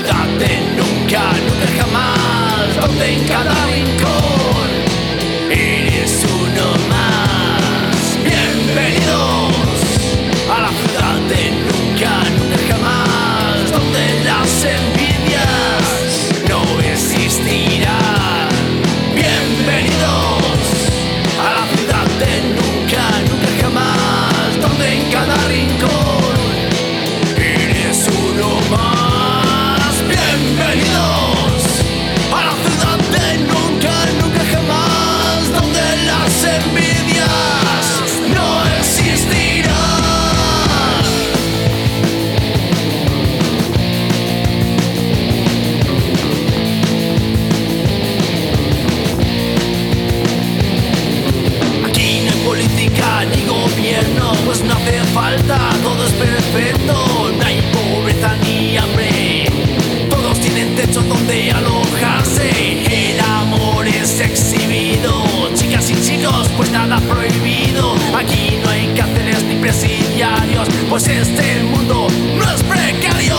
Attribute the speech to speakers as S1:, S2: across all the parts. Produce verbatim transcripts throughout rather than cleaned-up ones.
S1: ciudad de nunca, nunca jamás, donde en cada rincón eres uno más. Bienvenidos a la ciudad de nunca, nunca jamás, donde las envidias no existirán. Bienvenidos a la ciudad de nunca, nunca jamás, donde en cada rincón eres uno más. Bienvenidos a la ciudad de nunca, nunca jamás, donde las envidias no existirán. Aquí no hay política ni gobierno, pues no hace falta, todo es perfecto. No hay pobreza ni hambre, todos tienen techo donde alojarse. El amor es exhibido, chicas y chicos, pues nada prohibido. Aquí no hay cárceles ni presidiarios, pues este mundo no es precario.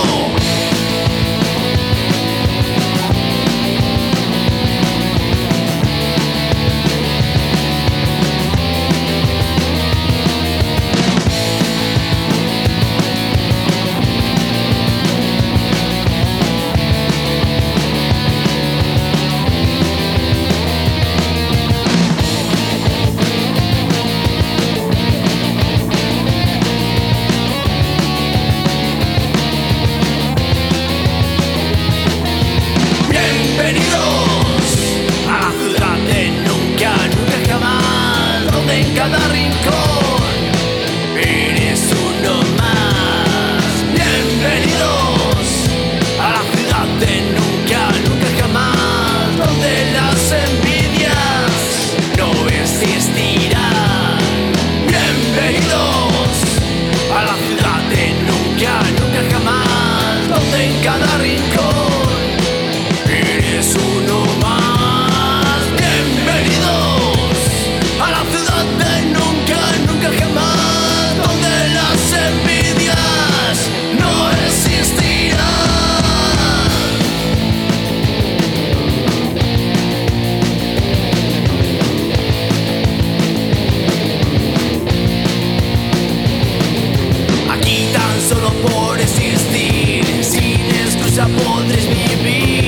S1: Bienvenidos a la ciudad de nunca, nunca jamás, donde en cada rincón eres uno más. Bienvenidos a la ciudad de nunca, nunca jamás, donde las envidias no existirán. Bienvenidos a la ciudad de nunca, nunca jamás, donde en cada rincón eres uno más. Bienvenidos a la ciudad de nunca, nunca jamás, donde las envidias no existirán. Aquí tan solo por existir, sin excusa podréis vivir.